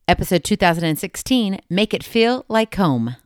Episode 2016, Make It Feel Like Home.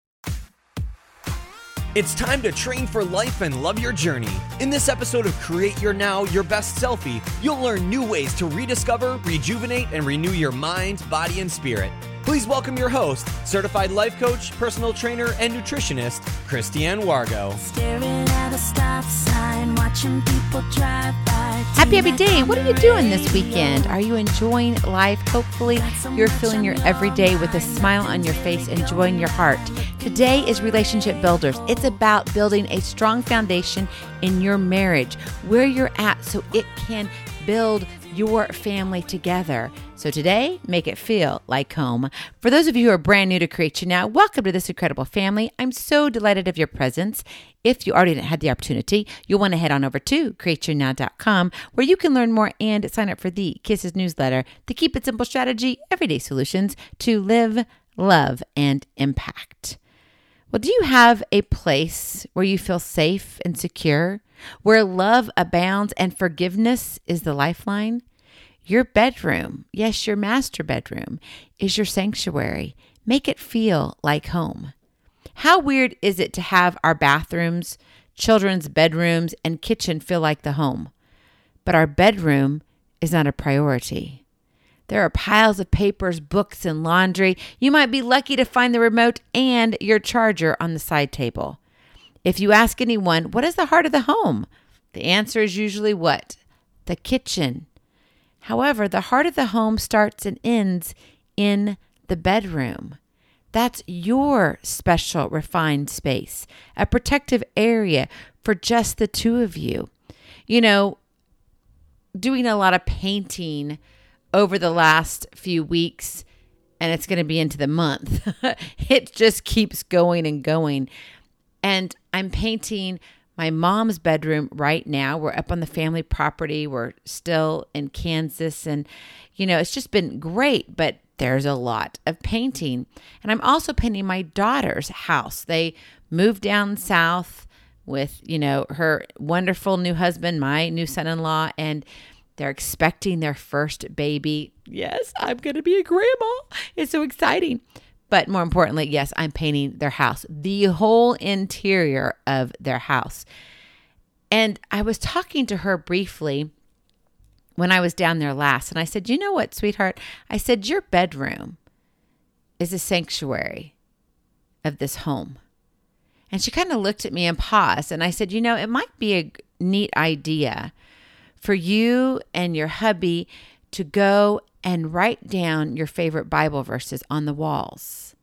It's time to train for life and love your journey. In this episode of Create Your Now, Your Best Selfie, you'll learn new ways to rediscover, rejuvenate, and renew your mind, body, and spirit. Please welcome your host, certified life coach, personal trainer, and nutritionist, Christiane Wargo. Staring at a stop sign, watching people drive by. Happy day. What are you doing this weekend? Are you enjoying life? Hopefully you're filling your everyday with a smile on your face, enjoying your heart. Today is Relationship Builders. It's about building a strong foundation in your marriage, where you're at, so it can build your family together. So today, make it feel like home. For those of you who are brand new to Create Your Now, welcome to this incredible family. I'm so delighted of your presence. If you already had the opportunity, you'll want to head on over to createyournow.com, where you can learn more and sign up for the Kisses newsletter, the Keep It Simple strategy, everyday solutions to live, love, and impact. Well, do you have a place where you feel safe and secure, where love abounds and forgiveness is the lifeline? Your bedroom, yes, your master bedroom, is your sanctuary. Make it feel like home. How weird is it to have our bathrooms, children's bedrooms, and kitchen feel like the home? But our bedroom is not a priority. There are piles of papers, books, and laundry. You might be lucky to find the remote and your charger on the side table. If you ask anyone, what is the heart of the home? The answer is usually what? The kitchen. However, the heart of the home starts and ends in the bedroom. That's your special, refined space, a protective area for just the two of you. You know, doing a lot of painting over the last few weeks, and it's going to be into the month. It just keeps going and going. And I'm painting my mom's bedroom right now. We're up on the family property. We're still in Kansas. And, you know, it's just been great, but there's a lot of painting. And I'm also painting my daughter's house. They moved down south with, you know, her wonderful new husband, my new son-in-law, and they're expecting their first baby. Yes, I'm going to be a grandma. It's so exciting. But more importantly, yes, I'm painting their house, the whole interior of their house. And I was talking to her briefly when I was down there last. And I said, you know what, sweetheart? I said, your bedroom is a sanctuary of this home. And she kind of looked at me and paused. And I said, you know, it might be a neat idea for you and your hubby to go and write down your favorite Bible verses on the walls.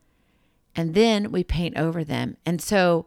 And then we paint over them. And so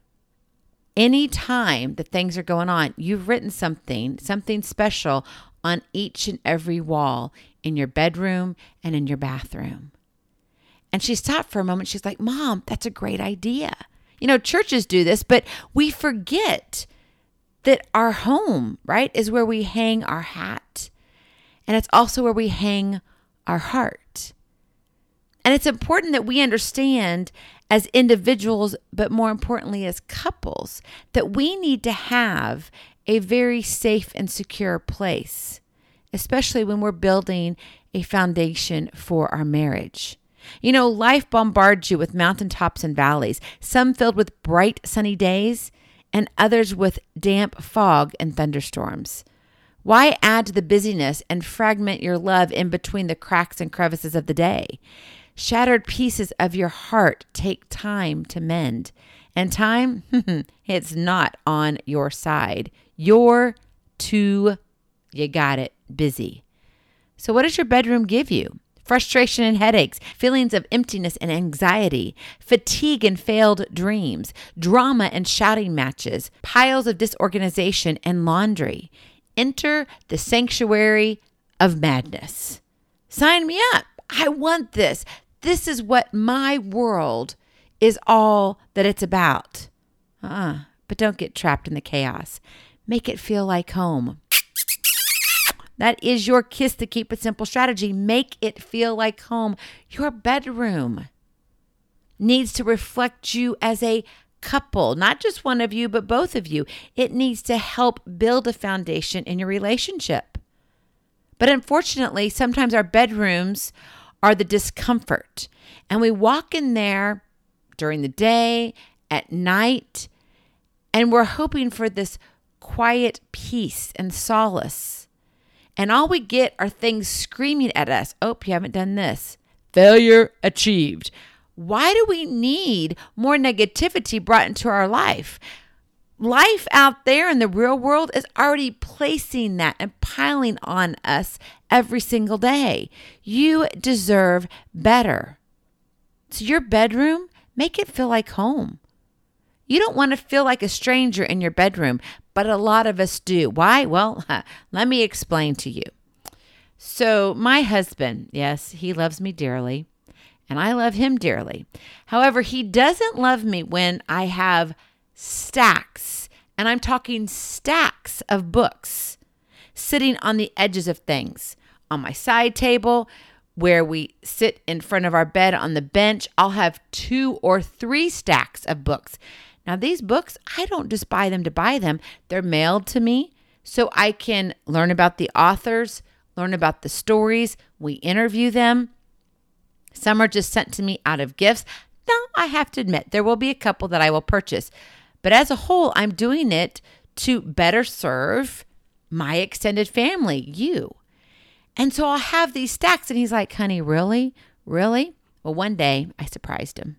anytime that things are going on, you've written something special on each and every wall in your bedroom and in your bathroom. And she stopped for a moment. She's like, Mom, that's a great idea. You know, churches do this, but we forget that our home, right, is where we hang our hat. And it's also where we hang our heart. And it's important that we understand as individuals, but more importantly as couples, that we need to have a very safe and secure place, especially when we're building a foundation for our marriage. You know, life bombards you with mountaintops and valleys, some filled with bright sunny days and others with damp fog and thunderstorms. Why add to the busyness and fragment your love in between the cracks and crevices of the day? Shattered pieces of your heart take time to mend. And time, it's not on your side. You're too, you got it, busy. So what does your bedroom give you? Frustration and headaches, feelings of emptiness and anxiety, fatigue and failed dreams, drama and shouting matches, piles of disorganization and laundry. Enter the sanctuary of madness. Sign me up. I want this. This is what my world is all that it's about. But don't get trapped in the chaos. Make it feel like home. That is your Kiss the Keep It Simple strategy. Make it feel like home. Your bedroom needs to reflect you as a couple, not just one of you, but both of you. It needs to help build a foundation in your relationship. But unfortunately, sometimes our bedrooms are the discomfort. And we walk in there during the day, at night, and we're hoping for this quiet peace and solace. And all we get are things screaming at us. Oh, you haven't done this. Failure achieved. Why do we need more negativity brought into our life? Life out there in the real world is already placing that and piling on us every single day. You deserve better. So your bedroom, make it feel like home. You don't want to feel like a stranger in your bedroom, but a lot of us do. Why? Well, let me explain to you. So my husband, yes, he loves me dearly, and I love him dearly. However, he doesn't love me when I have stacks, and I'm talking stacks of books sitting on the edges of things. On my side table, where we sit in front of our bed on the bench, I'll have 2 or 3 stacks of books. Now, these books, I don't just buy them to buy them. They're mailed to me so I can learn about the authors, learn about the stories. We interview them. Some are just sent to me out of gifts. Now, I have to admit, there will be a couple that I will purchase. But as a whole, I'm doing it to better serve my extended family, you. And so I'll have these stacks, and he's like, honey, really? Really? Well, one day I surprised him.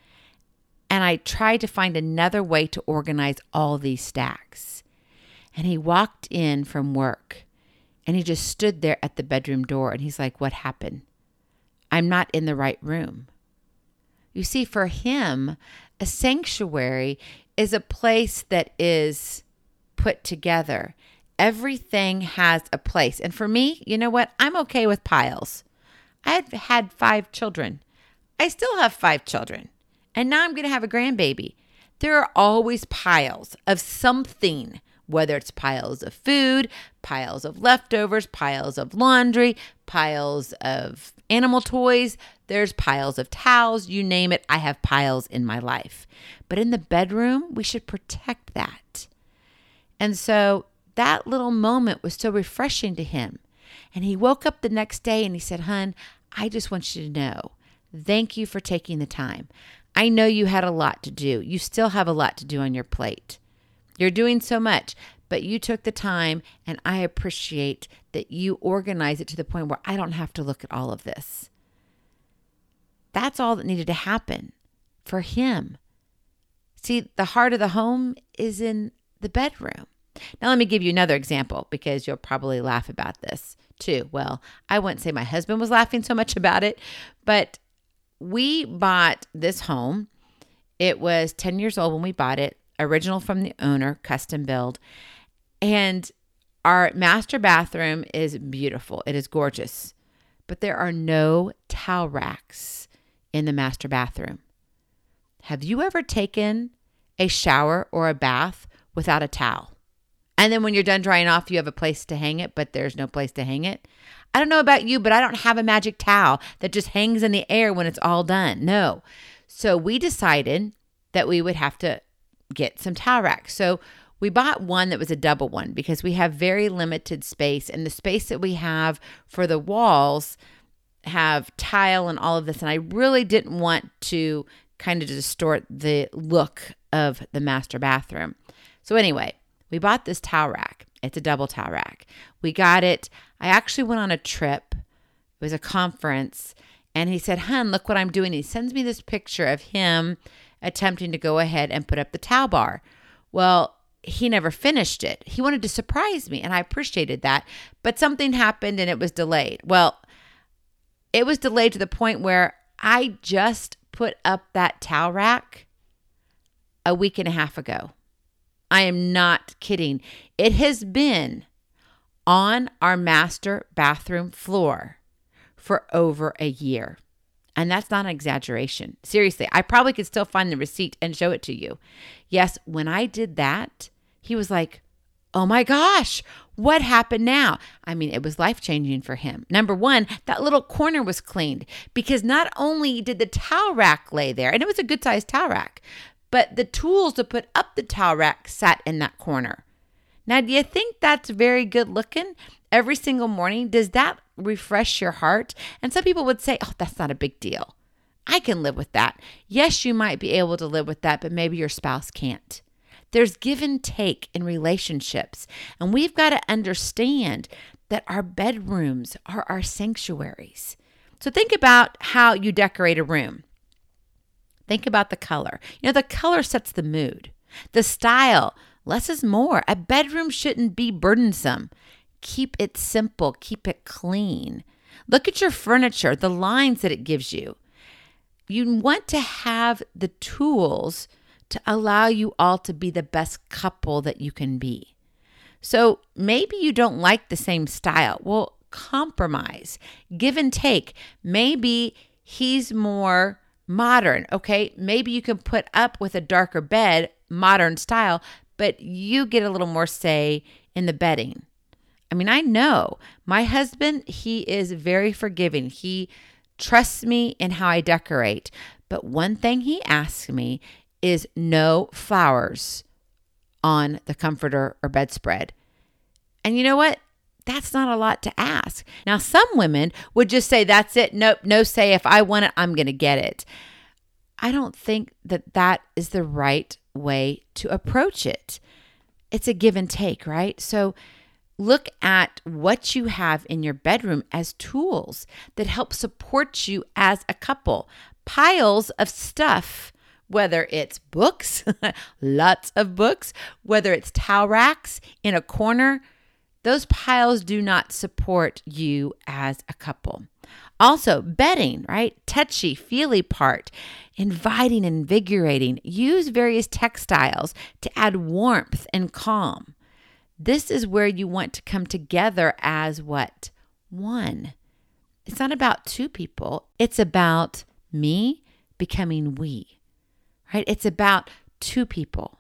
And I tried to find another way to organize all these stacks. And he walked in from work, and he just stood there at the bedroom door, and he's like, what happened? I'm not in the right room. You see, for him, a sanctuary is a place that is put together. Everything has a place. And for me, you know what? I'm okay with piles. I've had 5 children. I still have 5 children. And now I'm going to have a grandbaby. There are always piles of something, whether it's piles of food, piles of leftovers, piles of laundry, piles of animal toys. There's piles of towels, you name it. I have piles in my life. But in the bedroom, we should protect that. And so that little moment was so refreshing to him. And he woke up the next day and he said, hun, I just want you to know, thank you for taking the time. I know you had a lot to do. You still have a lot to do on your plate. You're doing so much, but you took the time, and I appreciate that you organize it to the point where I don't have to look at all of this. That's all that needed to happen for him. See, the heart of the home is in the bedroom. Now, let me give you another example because you'll probably laugh about this too. Well, I wouldn't say my husband was laughing so much about it, but we bought this home. It was 10 years old when we bought it, original from the owner, custom build. And our master bathroom is beautiful. It is gorgeous. But there are no towel racks in the master bathroom. Have you ever taken a shower or a bath without a towel? And then when you're done drying off, you have a place to hang it, but there's no place to hang it. I don't know about you, but I don't have a magic towel that just hangs in the air when it's all done. No. So we decided that we would have to get some towel racks. So we bought one that was a double one because we have very limited space, and the space that we have for the walls have tile and all of this. And I really didn't want to kind of distort the look of the master bathroom. So anyway, we bought this towel rack. It's a double towel rack. We got it. I actually went on a trip. It was a conference. And he said, hun, look what I'm doing. He sends me this picture of him attempting to go ahead and put up the towel bar. Well, he never finished it. He wanted to surprise me, and I appreciated that. But something happened and it was delayed. Well, it was delayed to the point where I just put up that towel rack a week and a half ago. I am not kidding. It has been on our master bathroom floor for over a year. And that's not an exaggeration. Seriously, I probably could still find the receipt and show it to you. Yes, when I did that, he was like, oh my gosh, what happened now? I mean, it was life-changing for him. Number one, that little corner was cleaned because not only did the towel rack lay there, and it was a good-sized towel rack, but the tools to put up the towel rack sat in that corner. Now, do you think that's very good looking? every single morning, does that refresh your heart? And some people would say, oh, that's not a big deal. I can live with that. Yes, you might be able to live with that, but maybe your spouse can't. There's give and take in relationships. And we've got to understand that our bedrooms are our sanctuaries. So think about how you decorate a room. Think about the color. The color sets the mood. The style, less is more. A bedroom shouldn't be burdensome. Keep it simple. Keep it clean. Look at your furniture, the lines that it gives you. You want to have the tools to allow you all to be the best couple that you can be. So maybe you don't like the same style. Well, compromise, give and take. Maybe he's more modern. Okay, maybe you can put up with a darker bed, modern style, but you get a little more say in the bedding. I mean, I know my husband, he is very forgiving. He trusts me in how I decorate. But one thing he asks me is no flowers on the comforter or bedspread. And you know what? That's not a lot to ask. Now, some women would just say, that's it. Nope, no say. If I want it, I'm going to get it. I don't think that that is the right way to approach it. It's a give and take, right? So look at what you have in your bedroom as tools that help support you as a couple. Piles of stuff, whether it's books, lots of books, whether it's towel racks in a corner, those piles do not support you as a couple. Also, bedding, right? Touchy, feely part, inviting, invigorating. Use various textiles to add warmth and calm. This is where you want to come together as what? One. It's not about two people. It's about me becoming we, right? It's about two people.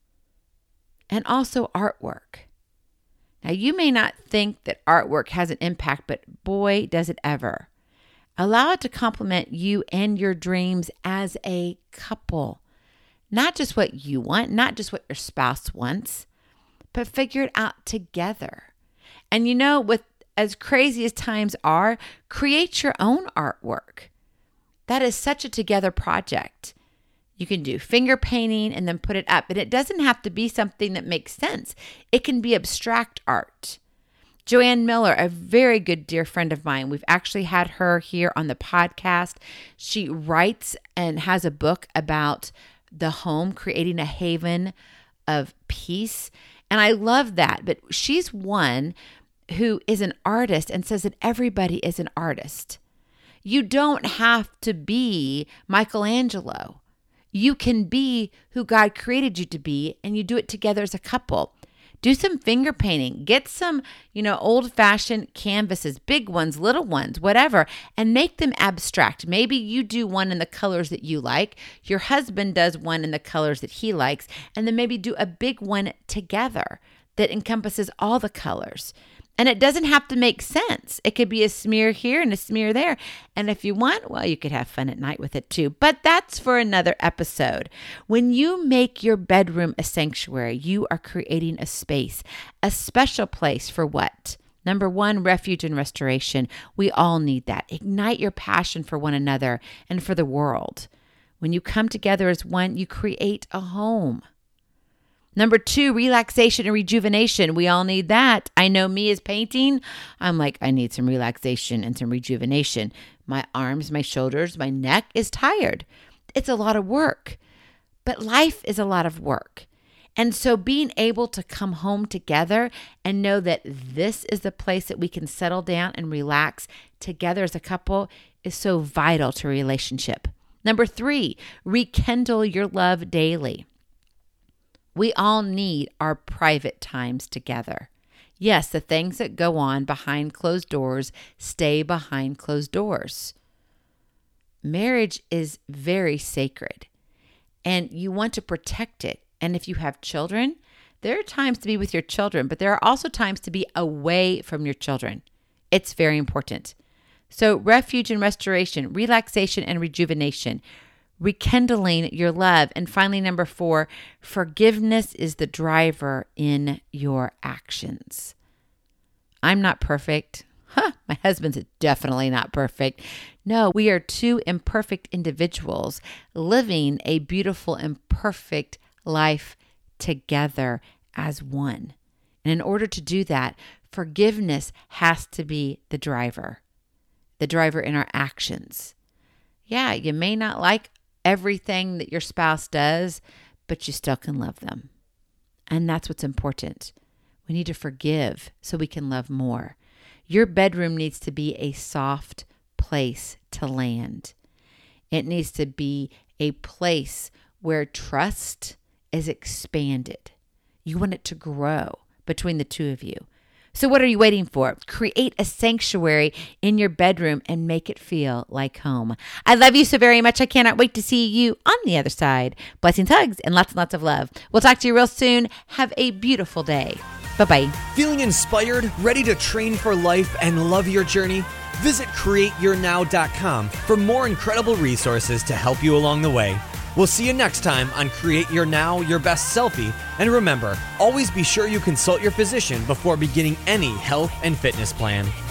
And also artwork. Now, you may not think that artwork has an impact, but boy, does it ever. Allow it to complement you and your dreams as a couple. Not just what you want, not just what your spouse wants, but figure it out together. And with as crazy as times are, create your own artwork. That is such a together project. You can do finger painting and then put it up. And it doesn't have to be something that makes sense. It can be abstract art. Joanne Miller, a very good dear friend of mine. We've actually had her here on the podcast. She writes and has a book about the home, creating a haven of peace. And I love that. But she's one who is an artist and says that everybody is an artist. You don't have to be Michelangelo. You can be who God created you to be, and you do it together as a couple. Do some finger painting. Get some, old-fashioned canvases, big ones, little ones, whatever, and make them abstract. Maybe you do one in the colors that you like. Your husband does one in the colors that he likes, and then maybe do a big one together that encompasses all the colors. And it doesn't have to make sense. It could be a smear here and a smear there. And if you want, well, you could have fun at night with it too. But that's for another episode. When you make your bedroom a sanctuary, you are creating a space, a special place for what? Number one, refuge and restoration. We all need that. Ignite your passion for one another and for the world. When you come together as one, you create a home. Number two, relaxation and rejuvenation. We all need that. I know me as painting. I'm like, I need some relaxation and some rejuvenation. My arms, my shoulders, my neck is tired. It's a lot of work, but life is a lot of work. And so being able to come home together and know that this is the place that we can settle down and relax together as a couple is so vital to a relationship. Number three, rekindle your love daily. We all need our private times together. Yes, the things that go on behind closed doors stay behind closed doors. Marriage is very sacred, and you want to protect it. And if you have children, there are times to be with your children, but there are also times to be away from your children. It's very important. So refuge and restoration, relaxation and rejuvenation, rekindling your love. And finally, number four, forgiveness is the driver in your actions. I'm not perfect. My husband's definitely not perfect. No, we are two imperfect individuals living a beautiful, imperfect life together as one. And in order to do that, forgiveness has to be the driver in our actions. Yeah, you may not like everything that your spouse does, but you still can love them. And that's what's important. We need to forgive so we can love more. Your bedroom needs to be a soft place to land. It needs to be a place where trust is expanded. You want it to grow between the two of you. So what are you waiting for? Create a sanctuary in your bedroom and make it feel like home. I love you so very much. I cannot wait to see you on the other side. Blessings, hugs, and lots and lots of love. We'll talk to you real soon. Have a beautiful day. Bye-bye. Feeling inspired, ready to train for life and love your journey? Visit CreateYourNow.com for more incredible resources to help you along the way. We'll see you next time on Create Your Now, Your Best Selfie. And remember, always be sure you consult your physician before beginning any health and fitness plan.